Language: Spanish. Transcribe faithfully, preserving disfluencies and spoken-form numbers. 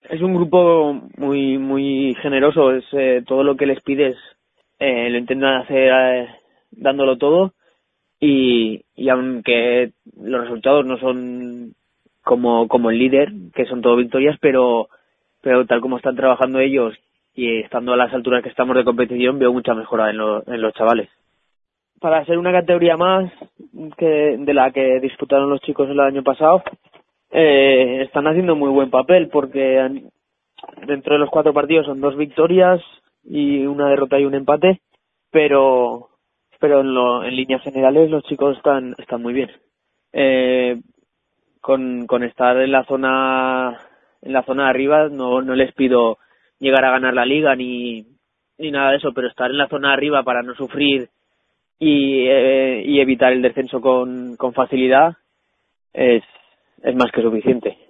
Es un grupo muy muy generoso, es eh, todo lo que les pides eh, lo intentan hacer eh, dándolo todo y, y aunque los resultados no son como como el líder, que son todo victorias, pero pero tal como están trabajando ellos y estando a las alturas que estamos de competición, veo mucha mejora en, lo, en los chavales. Para ser una categoría más que de la que disputaron los chicos el año pasado, eh, están haciendo muy buen papel porque han, dentro de los cuatro partidos son dos victorias y una derrota y un empate, pero pero en, lo, en líneas generales los chicos están están muy bien. Eh, con, con estar en la zona en la zona de arriba no no les pido llegar a ganar la liga ni ni nada de eso, pero estar en la zona de arriba para no sufrir y eh, y evitar el descenso con con facilidad es es más que suficiente.